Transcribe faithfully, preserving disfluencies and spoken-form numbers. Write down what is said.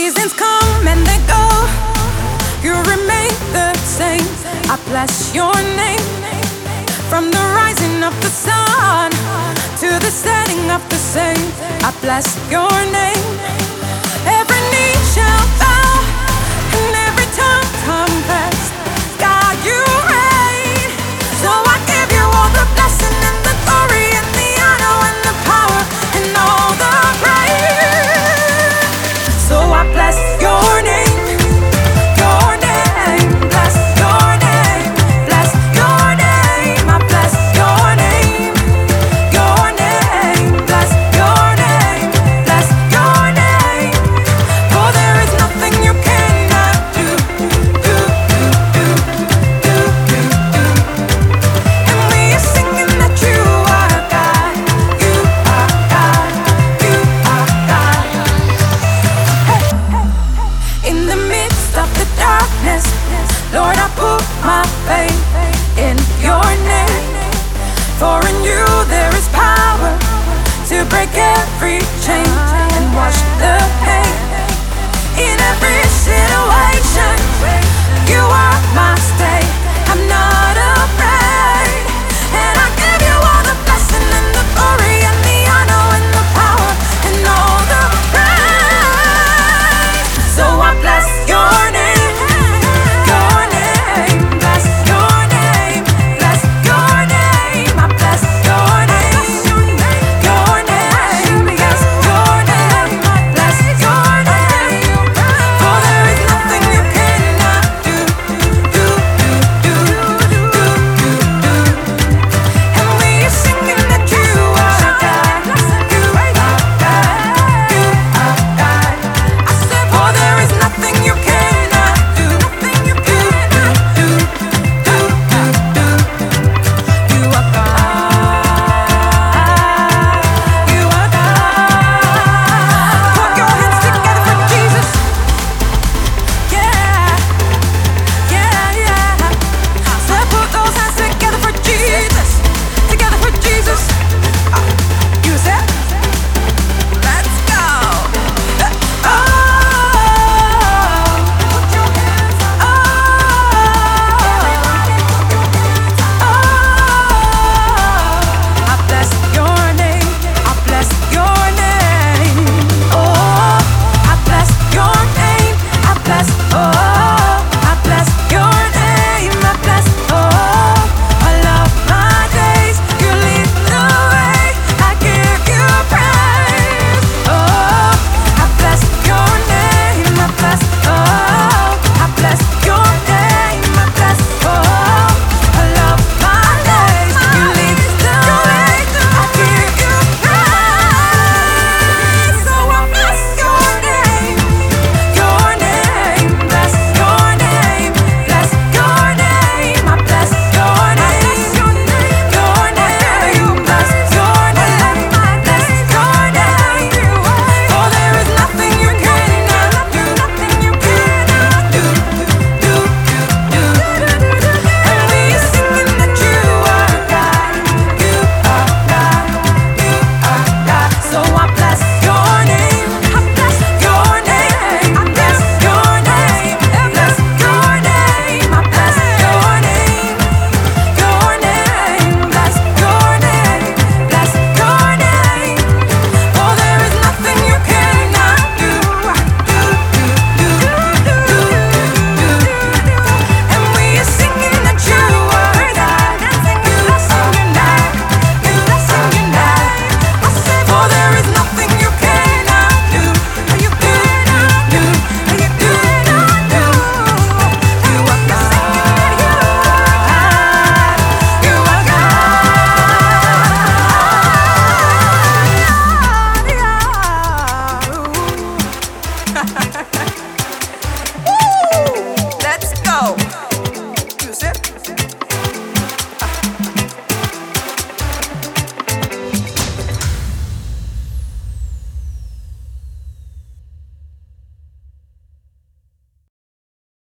Seasons come and they go, you remain the same. I bless your name. From the rising of the sun to the setting of the same, I bless your name. Every knee shall bow and every tongue confess, God, you reign. So I give you all the blessing and the glory and the honor and the power and all the praise. So I bless your name. Your name, bless your name, bless your name. I bless your name. Your name, bless your name, bless your name. For there is nothing you cannot do, do, do, do, do, do, do. And we are singing that you are God, you are God, you are God. Hey, hey, hey. In the midst of the darkness, Lord, I put my faith in your name. For in you there is power to break every chain and wash the pain. In every situation,